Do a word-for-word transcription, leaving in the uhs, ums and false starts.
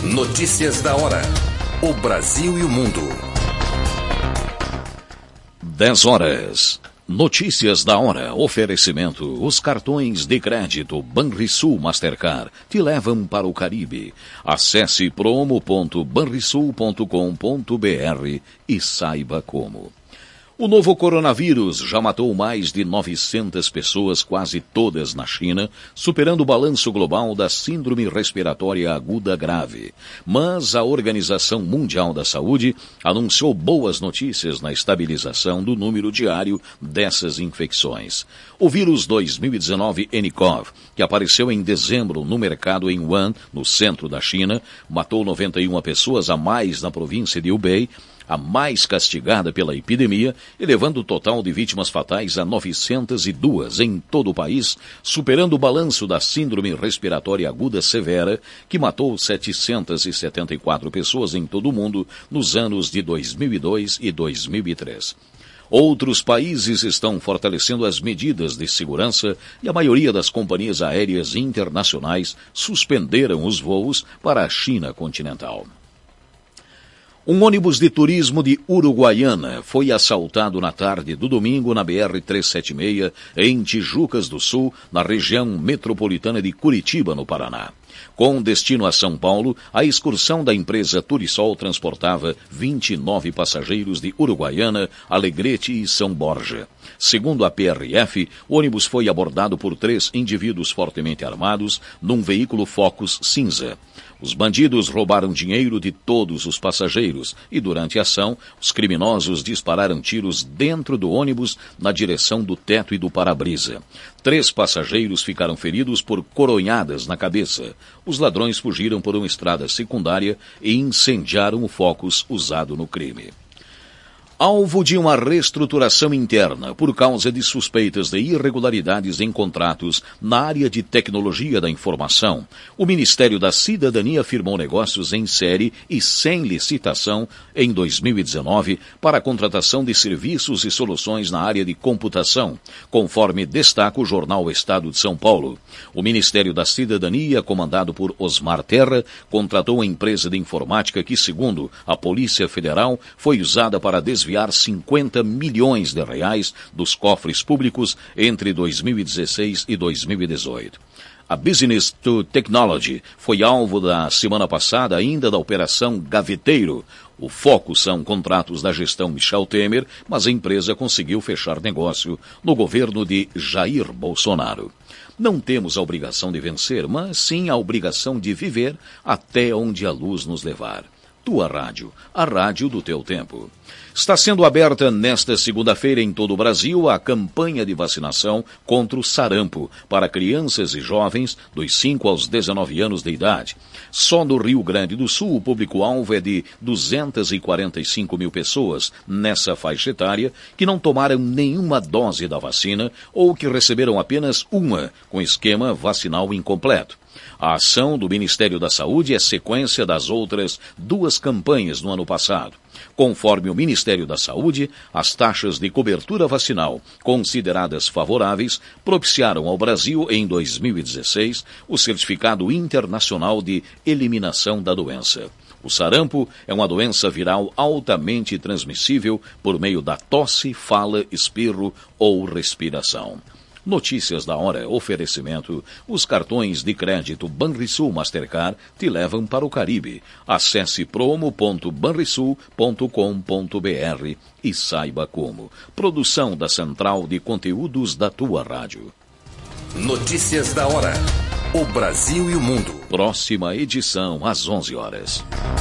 Notícias da hora. O Brasil e o mundo. dez horas. Notícias da hora. Oferecimento. Os cartões de crédito Banrisul Mastercard te levam para o Caribe. Acesse promo ponto banrisul ponto com ponto br e saiba como. O novo coronavírus já matou mais de novecentas pessoas, quase todas na China, superando o balanço global da síndrome respiratória aguda grave. Mas a Organização Mundial da Saúde anunciou boas notícias na estabilização do número diário dessas infecções. O vírus dois mil e dezenove N C O V, que apareceu em dezembro no mercado em Wuhan, no centro da China, matou noventa e uma pessoas a mais na província de Hubei, a mais castigada pela epidemia, elevando o total de vítimas fatais a novecentas e duas em todo o país, superando o balanço da síndrome respiratória aguda severa, que matou setecentas e setenta e quatro pessoas em todo o mundo nos anos de dois mil e dois e dois mil e três. Outros países estão fortalecendo as medidas de segurança e a maioria das companhias aéreas internacionais suspenderam os voos para a China continental. Um ônibus de turismo de Uruguaiana foi assaltado na tarde do domingo na B R trezentos e setenta e seis, em Tijucas do Sul, na região metropolitana de Curitiba, no Paraná. Com destino a São Paulo, a excursão da empresa Turisol transportava vinte e nove passageiros de Uruguaiana, Alegrete e São Borja. Segundo a P R F, o ônibus foi abordado por três indivíduos fortemente armados num veículo Focus cinza. Os bandidos roubaram dinheiro de todos os passageiros e, durante a ação, os criminosos dispararam tiros dentro do ônibus na direção do teto e do para-brisa. Três passageiros ficaram feridos por coronhadas na cabeça. Os ladrões fugiram por uma estrada secundária e incendiaram o Focus usado no crime. Alvo de uma reestruturação interna por causa de suspeitas de irregularidades em contratos na área de tecnologia da informação, o Ministério da Cidadania firmou negócios em série e sem licitação em dois mil e dezenove para a contratação de serviços e soluções na área de computação, conforme destaca o jornal Estado de São Paulo. O Ministério da Cidadania, comandado por Osmar Terra, contratou uma empresa de informática que, segundo a Polícia Federal, foi usada para desviar desviar cinquenta milhões de reais dos cofres públicos entre dois mil e dezesseis e dois mil e dezoito. A Business to Technology foi alvo da semana passada ainda da Operação Gaveteiro. O foco são contratos da gestão Michel Temer, mas a empresa conseguiu fechar negócio no governo de Jair Bolsonaro. Não temos a obrigação de vencer, mas sim a obrigação de viver até onde a luz nos levar. Tua rádio, a rádio do teu tempo. Está sendo aberta nesta segunda-feira em todo o Brasil a campanha de vacinação contra o sarampo para crianças e jovens dos cinco aos dezenove anos de idade. Só no Rio Grande do Sul o público-alvo é de duzentas e quarenta e cinco mil pessoas nessa faixa etária que não tomaram nenhuma dose da vacina ou que receberam apenas uma com esquema vacinal incompleto. A ação do Ministério da Saúde é sequência das outras duas campanhas no ano passado. Conforme o Ministério da Saúde, as taxas de cobertura vacinal consideradas favoráveis propiciaram ao Brasil, em dois mil e dezesseis, o Certificado Internacional de Eliminação da Doença. O sarampo é uma doença viral altamente transmissível por meio da tosse, fala, espirro ou respiração. Notícias da hora, oferecimento. Os cartões de crédito Banrisul Mastercard te levam para o Caribe. Acesse promo ponto banrisul ponto com ponto br e saiba como. Produção da Central de Conteúdos da tua rádio. Notícias da hora. O Brasil e o mundo. Próxima edição às onze horas.